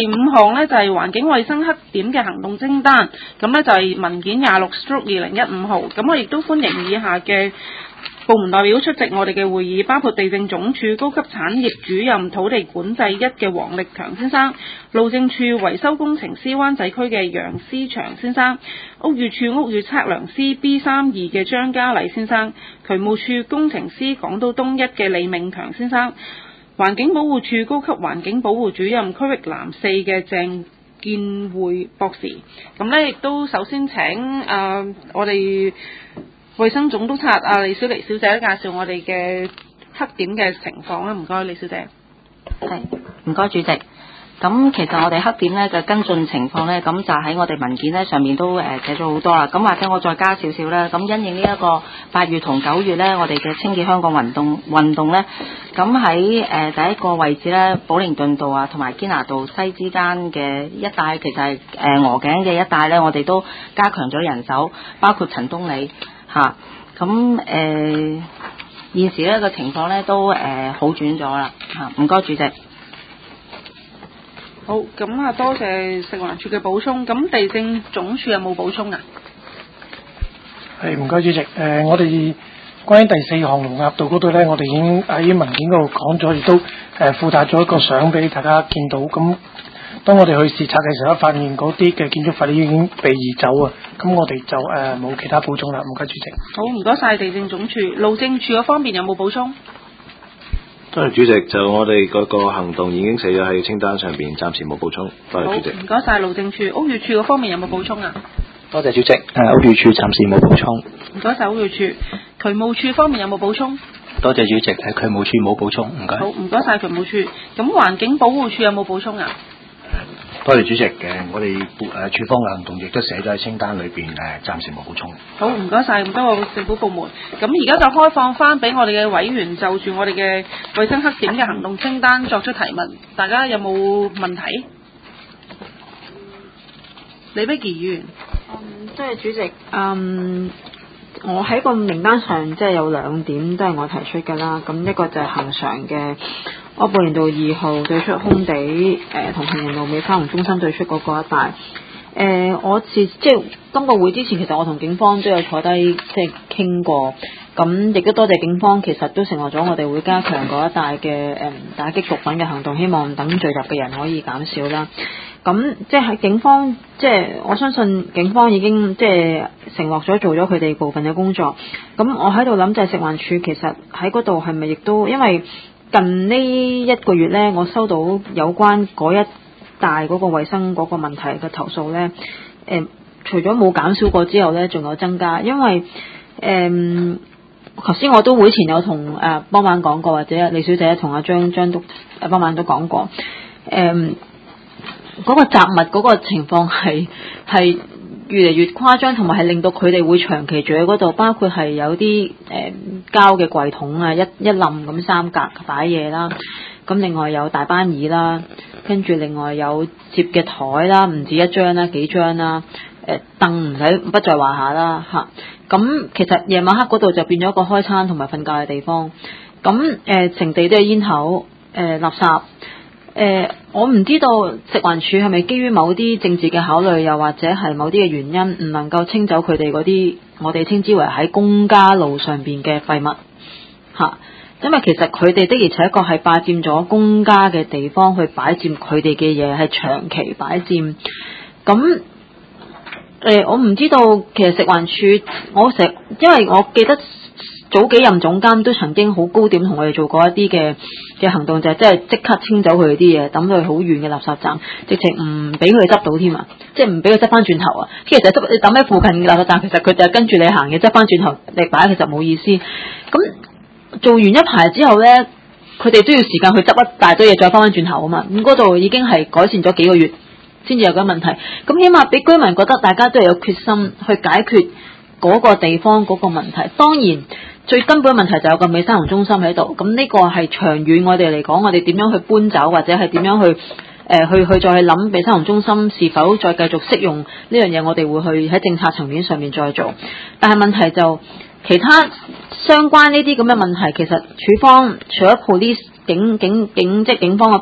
第5項呢，就係環境衛生黑點嘅行動清單，咁呢，就係文件26/2015號，咁我亦都歡迎以下嘅部門代表出席我哋嘅會議，包括地政總署高級產業主任土地管制1嘅黃力強先生，路政署維修工程師灣仔區嘅楊思祥先生，屋宇署屋宇測量師 B32嘅張家禮先生，渠務署工程師港島東1嘅李銘強先生，環境保護署高級環境保護主任區域南4嘅鄭建會博士。咁呢，亦都首先請我哋衛生總督察李小妮小姐介紹我哋嘅黑點嘅情況啦，唔該李小姐。 係，唔該主席。咁其實我哋黑點咧嘅跟進情況咧，咁就喺我哋文件咧上面都寫咗好多啦。咁或者我再加少少啦。咁因應呢一個8月同9月咧，我哋嘅清潔香港運動咧，咁喺第一個位置咧，寶靈頓道啊同埋堅拿道西之間嘅一帶，其實係鵝頸嘅一帶咧，我哋都加強咗人手，包括陳東里嚇。咁現時咧個情況咧都好轉咗啦嚇。唔該主席。 好，咁多謝食環署嘅補充。咁地政總署有冇補充啊？ 係，唔該主席。我哋關於第4項龍鴨道嗰度咧，我哋已經喺文件嗰度講咗，亦都附帶咗一個相俾大家見到。咁當我哋去視察嘅時候，發現嗰啲嘅建築物已經被移走啊。咁我哋就冇其他補充啦。唔該主席。 好，唔該晒地政總署。路政署嗰方面有冇補充？ 多謝主席，就我哋嗰個行動已經寫咗喺清單上邊，暫時冇補充。多謝主席。 唔該晒路政署。屋宇署嗰方面有冇補充啊？ 多謝主席。屋宇署暫時冇補充。 唔該晒屋宇署。渠務署方面有冇補充？ 多謝主席，渠務署冇補充，唔該。 好，唔該晒渠務署。咁環境保護署有冇補充啊？ 多謝主席我哋處方嘅行動亦都寫咗喺清單裏邊，暫時冇補充。 好，唔該晒咁多個政府部門。咁而家就開放翻俾我哋嘅委員就住我哋嘅衛生黑點嘅行動清單作出提問，大家有冇問題？李碧儀議員。 多謝主席。我喺個名單上即係有2點都係我提出㗎啦。咁一個就係恆常嘅柯布連道2號對出空地，同行人路尾花園中心對出嗰個一帶。即係今個會之前，其實我同警方都有坐低即係傾過。咁亦都多謝警方，其實都承諾咗我哋會加強嗰一帶嘅打擊毒品嘅行動，希望等聚集嘅人可以減少啦。咁即係喺警方，即係我相信警方已經即係承諾咗做咗佢哋部分嘅工作。咁我喺度諗就係食環署其實喺嗰度係咪亦都因為近呢1個月呢，我收到有關嗰一帶嗰個衛生嗰個問題嘅投訴呢，除咗冇減少過之後呢，仲有增加，因為頭先我都會前有同幫晚講過，或者李小姐同阿張督幫晚都講過，嗰個雜物嗰個情況係越嚟越誇張，同埋係令到佢哋會長期住喺嗰度，包括係有啲膠嘅櫃桶啊，一冧咁3格擺嘢啦，咁另外有大班椅啦，跟住另外有摺嘅台啦，唔止1張啦，幾張啦，凳不在話下啦嚇。咁其實夜晚黑嗰度就變咗一個開餐同埋瞓覺嘅地方。咁成地都係煙頭、垃圾。我唔知道食環署係咪基於某啲政治嘅考慮，又或者係某啲嘅原因，唔能夠清走佢哋嗰啲我哋稱之為喺公家路上邊嘅廢物嚇。因為其實佢哋的而且確係霸佔咗公家嘅地方去擺佔佢哋嘅嘢，係長期擺佔。咁我唔知道其實食環署，因為我記得早幾任總監都曾經好高點同我哋做過一啲嘅行動，就係即刻清走佢哋啲嘢，抌到去好遠嘅垃圾站，直情唔俾佢哋執到添啊！即係唔俾佢執翻轉頭啊！其實你抌喺附近嘅垃圾站，其實佢就係跟住你行嘅，執翻轉頭你擺其實冇意思。咁做完一排之後呢，佢哋都要時間去執一大堆嘢再翻轉頭啊嘛。咁嗰度已經係改善咗幾個月先至有個問題。咁起碼俾居民覺得大家都係有決心去解決嗰個地方嗰個問題。當然最根本嘅問題就有個美沙酮中心喺度。咁呢個係長遠我哋嚟講，我哋點樣去搬走，或者係點樣去再去諗美沙酮中心是否再繼續適用呢樣嘢，我哋會去喺政策層面上面再做。但係問題就其他相關呢啲咁嘅問題，其實處方除咗 police 即係警方嗰邊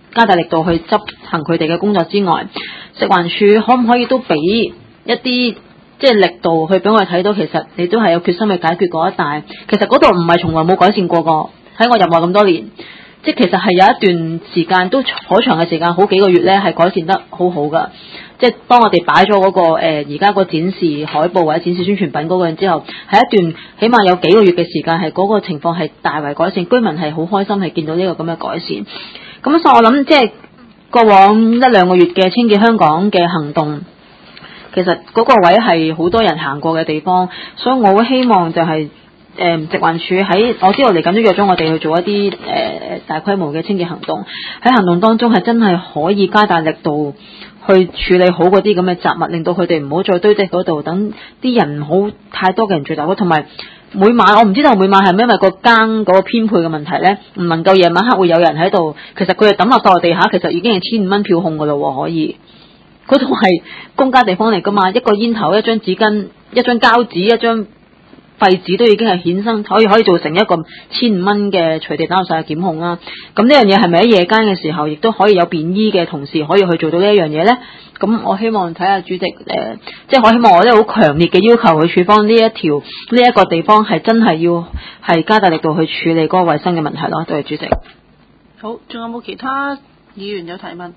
加大力度去執行佢哋嘅工作之外，食環署可唔可以都俾一啲即係力度去俾我哋睇到，其實你都係有決心去解決嗰一帶。其實嗰度唔係從來冇改善過㗎，喺我入內咁多年，即係其實係有一段時間都好長嘅時間，好幾個月咧係改善得好好㗎。即係當我哋擺咗嗰個而家個展示海報或者展示宣傳品嗰個之後，係一段起碼有幾個月嘅時間係嗰個情況係大為改善，居民係好開心係見到呢個咁嘅改善。咁所以我諗即係過往一兩個月嘅清潔香港嘅行動，其實嗰個位係好多人行過嘅地方，所以我好希望就係食環署喺我知道嚟緊都約咗我哋去做一啲大規模嘅清潔行動，喺行動當中係真係可以加大力度去處理好嗰啲咁嘅雜物，令到佢哋唔好再堆積嗰度，等啲人唔好太多嘅人聚集。同埋每晚我唔知道每晚係咪因為個更嗰個編配嘅問題咧，唔能夠夜晚黑會有人喺度，其實佢哋抌落曬地下，其實已經係1500蚊票控㗎咯喎，可以。嗰度係公家地方嚟㗎嘛，一個煙頭、一張紙巾、一張膠紙、一張廢紙都已經係衍生可以做成一個1500蚊嘅隨地打落晒嘅檢控啦。咁呢樣嘢係咪喺夜間嘅時候亦都可以有便衣嘅同事可以去做到呢一樣嘢咧？咁我希望睇下主席即係我希望我啲好強烈嘅要求去處方呢一個地方係真係要係加大力度去處理嗰個衞生嘅問題咯。多謝主席。 好，仲有冇其他議員有提問？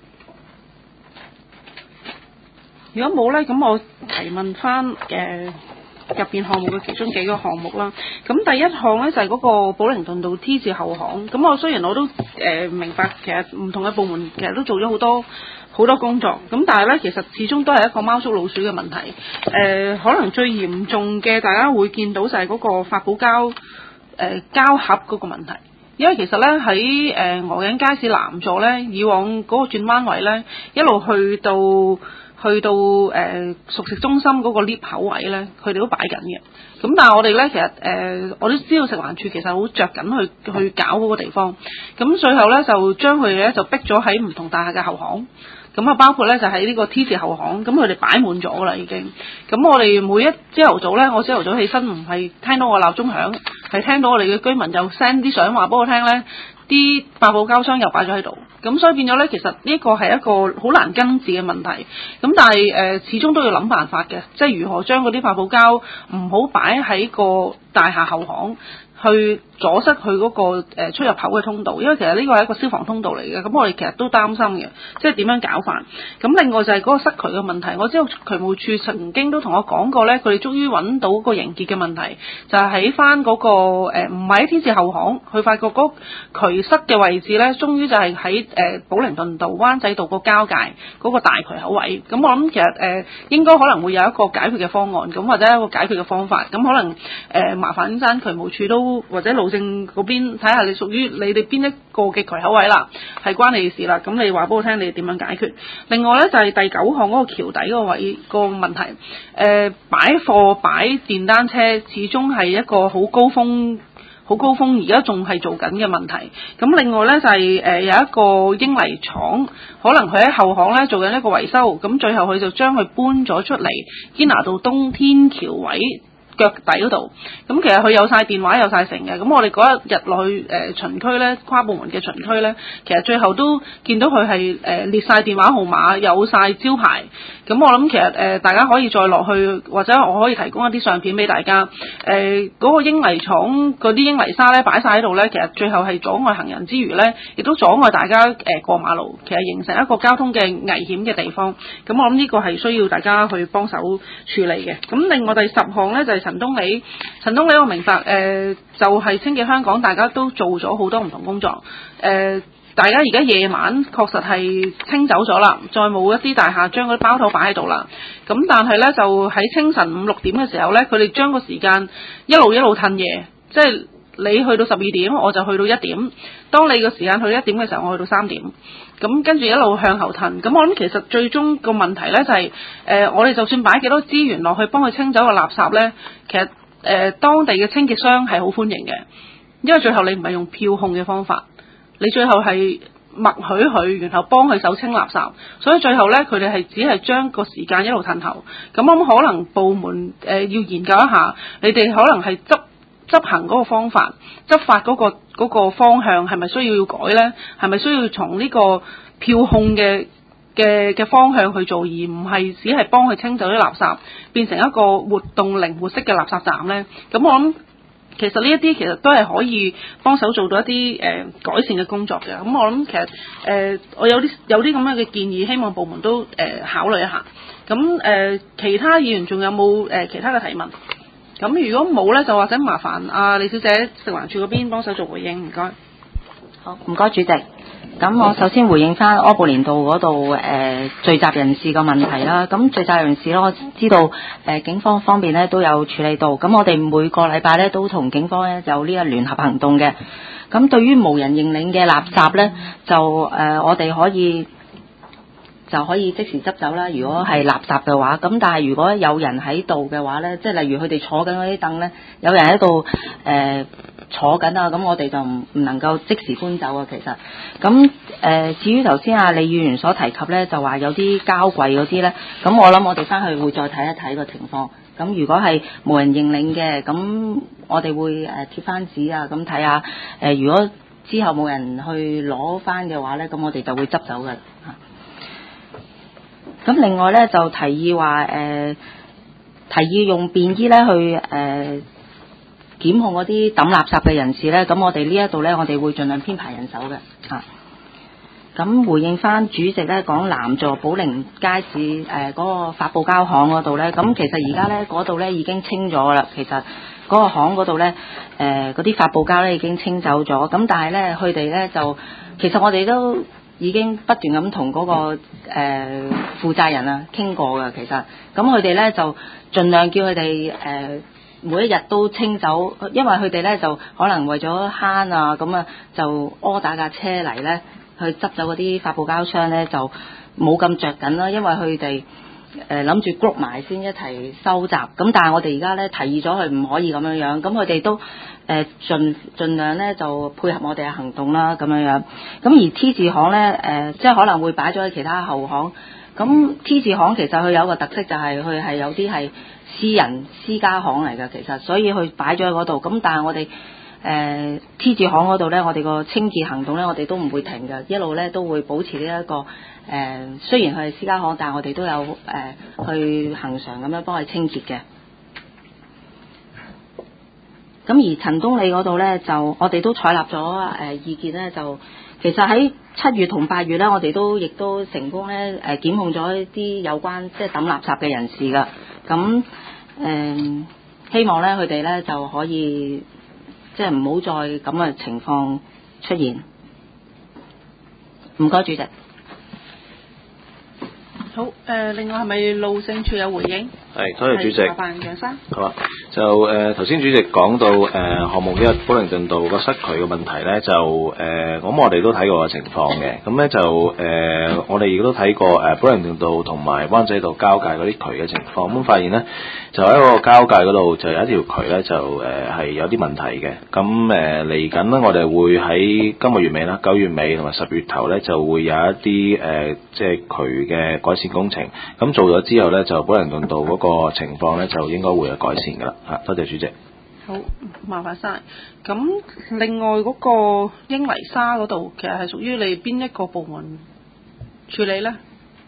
如果冇咧，咁我提問翻入邊項目嘅其中幾個項目啦。咁第一項咧就係嗰個寶靈頓道 T 字後巷。咁我雖然我都明白，其實唔同嘅部門其實都做咗好多工作。咁但係咧，其實始終都係一個貓捉老鼠嘅問題。可能最嚴重嘅，大家會見到就係嗰個發泡膠膠盒嗰個問題。因為其實咧喺鵝頸街市南座咧，以往嗰個轉彎位咧，一路去到熟食中心嗰個 lift 口位咧，佢哋都擺緊嘅。咁但係我哋咧，其實我都知道食環署其實好着緊去搞嗰個地方。咁最後咧就將佢哋咧就逼咗喺唔同大廈嘅後巷。咁啊，包括咧就喺呢個 T 字後巷，咁佢哋擺滿咗啦已經。咁我哋每一朝頭早咧，我朝頭早起身唔係聽到我鬧鐘響，係聽到我哋嘅居民又 send 啲相話俾我聽咧，啲發泡膠箱又擺咗喺度。咁所以變咗咧，其實呢個係一個好難根治嘅問題。咁但係始終都要諗辦法嘅，即係如何將嗰啲發泡膠唔好擺喺個大廈後巷，去阻塞佢嗰個出入口嘅通道，因為其實呢個係一個消防通道嚟嘅，咁我哋其實都擔心嘅，即係點樣搞法。咁另外就係嗰個塞渠嘅問題，我知道渠務處曾經都同我講過咧，佢哋終於揾到個凝結嘅問題，就係喺翻嗰個唔係喺天字後巷，佢發覺嗰渠塞嘅位置咧，終於就係喺寶靈頓道灣仔道個交界嗰個大渠口位。咁我諗其實應該可能會有一個解決嘅方案，咁或者一個解決嘅方法。咁可能麻煩翻渠務處都或者路政嗰邊睇下你屬於你哋邊一個嘅渠口位啦，係關你事啦。咁你話俾我聽，你點樣解決？另外咧就係第9項嗰個橋底嗰個位個問題，擺貨擺電單車始終係一個好高峰，而家仲係做緊嘅問題。咁另外咧就係有一個英泥廠，可能佢喺後巷咧做緊一個維修，咁最後佢就將佢搬咗出嚟堅拿道東天橋位腳底嗰度。咁其實佢有晒電話有晒成嘅。咁我哋嗰一日落去巡區咧，跨部門嘅巡區咧，其實最後都見到佢係列晒電話號碼，有晒招牌。咁我諗其實大家可以再落去，或者我可以提供一啲相片俾大家。嗰個英泥廠嗰啲英泥沙咧擺晒喺度咧，其實最後係阻礙行人之餘咧，亦都阻礙大家過馬路，其實形成一個交通嘅危險嘅地方。咁我諗呢個係需要大家去幫手處理嘅。咁另外第10項咧就係陳東里我明白就係清潔香港，大家都做咗好多唔同工作。大家而家夜晚確實係清走咗啦，再冇一啲大廈將嗰啲包頭擺喺度啦。咁但係咧就喺清晨5、6點嘅時候咧，佢哋將個時間一路褪夜，即係你去到12點，我就去到1點。當你個時間去到1點嘅時候，我去到3點。咁跟住一路向後褪。咁我諗其實最終個問題咧就係我哋就算擺幾多資源落去幫佢清走個垃圾咧，其實當地嘅清潔商係好歡迎嘅，因為最後你唔係用票控嘅方法。你最後係默許佢，然後幫佢手清垃圾，所以最後咧佢哋係只係將個時間一路褪後。咁可能部門要研究一下，你哋可能係執執行嗰個方法、執法嗰個方向係咪需要改呢？係咪需要從呢個票控嘅方向去做，而唔係只係幫佢清走啲垃圾，變成一個活動靈活式嘅垃圾站呢？咁我諗其實呢一啲其實都係可以幫手做到一啲改善嘅工作嘅。咁我諗其實我有啲咁樣嘅建議，希望部門都考慮一下。咁其他議員仲有冇其他嘅提問？咁如果冇呢，就或者麻煩李小姐食環署嗰邊幫手做回應，唔該。 好，唔該主席。咁我首先回應翻柯布連道嗰度聚集人士個問題啦。咁聚集人士咧，我知道警方方面咧都有處理到。咁我哋每個禮拜咧都同警方咧有呢個聯合行動嘅。咁對於無人認領嘅垃圾咧，就我哋可以即時執走啦。如果係垃圾嘅話，咁但係如果有人喺度嘅話咧，即係例如佢哋坐緊嗰啲凳咧，有人喺度坐緊啊，咁我哋就唔能夠即時搬走啊。其實咁至於頭先李議員所提及咧，就話有啲膠櫃嗰啲咧，咁我諗我哋翻去會再睇一睇個情況。咁如果係無人認領嘅，咁我哋會貼翻紙啊，咁睇下如果之後冇人去攞翻嘅話咧，咁我哋就會執走嘅。咁另外咧就提議用便衣咧去檢控嗰啲抌垃圾嘅人士咧，咁我哋呢一度咧，我哋會盡量編排人手嘅嚇。咁回應翻主席咧講南座寶靈街市嗰個發泡膠行嗰度咧，咁其實而家咧嗰度咧已經清咗啦。其實嗰個行嗰度咧嗰啲發泡膠咧已經清走咗。咁但係咧佢哋咧就其實我哋都已經不斷咁同嗰個負責人啊傾過㗎。其實咁佢哋咧就盡量叫佢哋每一日都清走，因為佢哋咧就可能為咗慳啊，咁啊就柯打架車嚟咧去執走嗰啲發泡膠箱咧，就冇咁着緊啦。因為佢哋諗住 group 埋先一齊收集，咁但係我哋而家咧提議咗佢唔可以咁樣樣，咁佢哋都盡量咧就配合我哋嘅行動啦，咁樣樣。咁而 T 字行咧即係可能會擺咗喺其他後行。咁 T 字行其實佢有個特色就係佢係有啲係私家行嚟㗎，其實所以佢擺咗喺嗰度。咁但係我哋T 字行嗰度咧，我哋個清潔行動咧，我哋都唔會停㗎，一路咧都會保持呢一個雖然佢係私家行，但係我哋都有去恆常咁樣幫佢清潔嘅。咁而陳東里嗰度咧，就我哋都採納咗意見咧，就其實喺7月同8月咧，我哋亦都成功咧檢控咗一啲有關即係抌垃圾嘅人士㗎。咁希望咧佢哋咧就可以即係唔好再咁嘅情況出現。唔該，主席。 好，另外係咪路政署有回應？ 係，多謝主席。 麻煩楊生。 好啊，就頭先主席講到項目1寶靈頓道個塞渠嘅問題咧，就咁我哋都睇過個情況嘅。咁咧就我哋亦都睇過寶靈頓道同埋灣仔道交界嗰啲渠嘅情況，咁發現咧就喺個交界嗰度就有一條渠咧就係有啲問題嘅。咁嚟緊咧，我哋會喺今個月尾啦、9月尾同埋10月頭咧就會有一啲即係渠嘅改善工程。咁做咗之後咧，就寶靈頓道嗰個情況咧就應該會有改善㗎啦。多謝主席。 好，麻煩晒。咁另外嗰個英泥沙嗰度，其實係屬於你邊一個部門處理咧？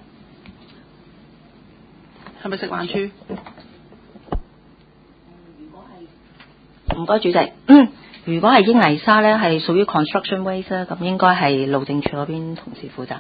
係咪食環署？ 唔該，主席。如果係英泥沙咧，係屬於 construction waste 咧，咁應該係路政署嗰邊同事負責。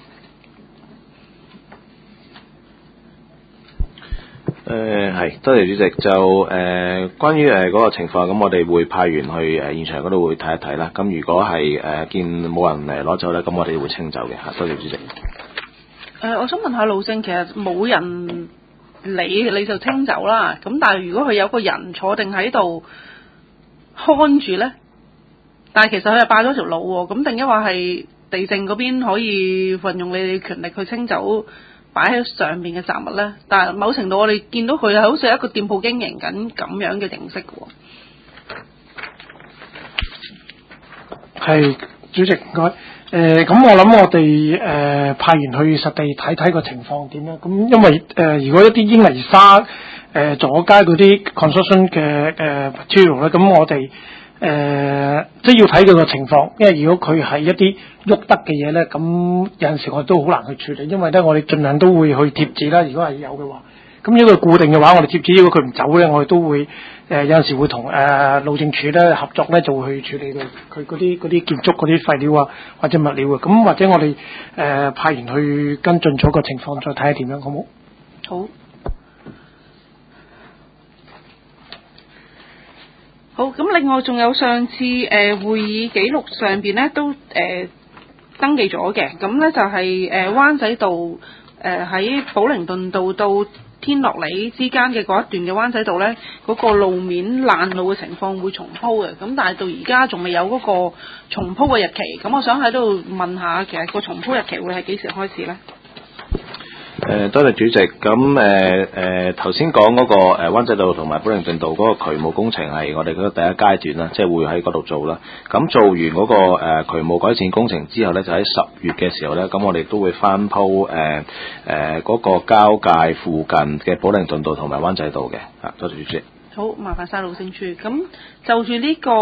係，多謝主席。就關於嗰個情況，咁我哋會派員去現場嗰度會睇一睇啦。咁如果係見冇人攞走咧，咁我哋會清走嘅嚇。多謝主席。 我想問下路政，其實冇人理你就清走啦。咁但係如果佢有個人坐定喺度看住咧，但係其實佢係霸咗條路喎，咁定抑話係地政嗰邊可以運用你哋權力去清走擺喺上面嘅雜物咧？但係某程度我哋見到佢係好似一個店鋪經營緊咁樣嘅形式嘅喎。 係，主席唔該。咁我諗我哋派員去實地睇睇個情況點樣。咁因為如果一啲英泥沙阻街嗰啲 construction 嘅material 咧，咁我哋即係要睇佢個情況，因為如果佢係一啲喐得嘅嘢咧，咁有陣時我都好難去處理，因為咧我哋盡量都會去貼紙啦，如果係有嘅話。咁如果佢固定嘅話，我哋貼紙；如果佢唔走咧，我哋都會有陣時會同路政署咧合作咧，就會去處理佢嗰啲建築嗰啲廢料啊或者物料啊。咁或者我哋派員去跟進咗個情況，再睇下點樣，好冇？ 好。好，咁另外仲有上次會議記錄上邊咧都登記咗嘅，咁咧就係灣仔道喺寶靈頓道到天樂里之間嘅嗰一段嘅灣仔道咧，嗰個路面爛路嘅情況會重鋪嘅，咁但係到而家仲未有嗰個重鋪嘅日期，咁我想喺度問下，其實個重鋪日期會係幾時開始咧？ 多謝主席。咁頭先講嗰個灣仔道同埋寶靈頓道嗰個渠務工程係我哋嗰個第一階段啦，即係會喺嗰度做啦。咁做完嗰個渠務改善工程之後咧，就喺10月嘅時候咧，咁我哋都會翻鋪嗰個交界附近嘅寶靈頓道同埋灣仔道嘅。多謝主席。 好，麻煩晒路政處。咁就住呢個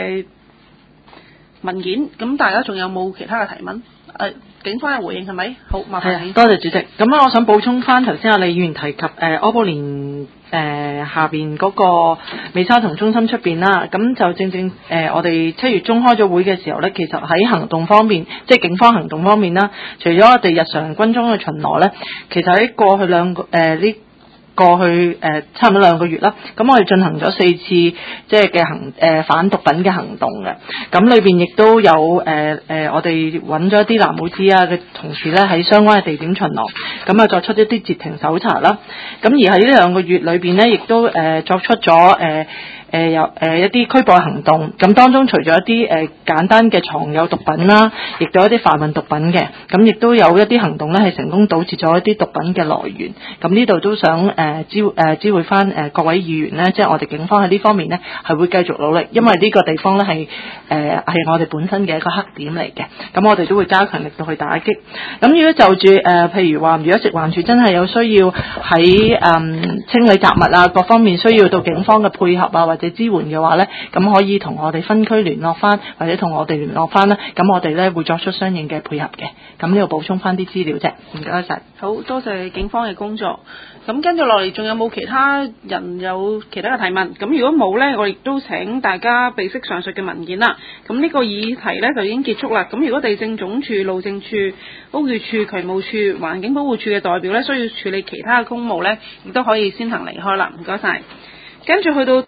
文件，咁大家仲有冇其他嘅提問？警方嘅回應係咪？好，麻煩你。 多謝主席。咁我想補充翻頭先阿李議員提及柯布連下邊嗰個美沙酮中心出邊啦，咁就正我哋7月中開咗會嘅時候咧，其實喺行動方面，即係警方行動方面啦，除咗我哋日常軍中嘅巡邏咧，其實喺過去過去差唔多2個月啦，咁我哋進行咗4次即係嘅反毒品嘅行動嘅，咁裏邊亦都有我哋揾咗一啲藍帽子啊嘅同事咧喺相關嘅地點巡邏，咁啊作出一啲截停搜查啦，咁而喺呢2個月裏邊咧，亦都作出咗有一啲拘捕行動，咁當中除咗一啲簡單嘅藏有毒品啦，亦都有一啲販運毒品嘅，咁亦都有一啲行動咧係成功堵截咗一啲毒品嘅來源，咁呢度都想知會翻各位議員咧，即係我哋警方喺呢方面咧係會繼續努力，因為呢個地方咧係我哋本身嘅一個黑點嚟嘅，咁我哋都會加強力度去打擊。咁如果就住譬如話，如果食環署真係有需要喺清理雜物啊各方面需要到警方嘅配合啊或者支援嘅話咧，咁可以同我哋分區聯絡翻，或者同我哋聯絡翻啦，咁我哋咧會作出相應嘅配合嘅。咁呢度補充翻啲資料啫，唔該晒。 好多謝警方嘅工作。咁跟住落嚟，仲有冇其他人有其他嘅提問？咁如果冇呢，我亦都請大家備悉上述嘅文件啦。咁呢個議題呢，就已經結束啦。咁如果地政總署、路政署、屋宇署、渠務署、環境保護署嘅代表呢，需要處理其他嘅公務呢，亦都可以先行離開啦。唔該晒。跟住去到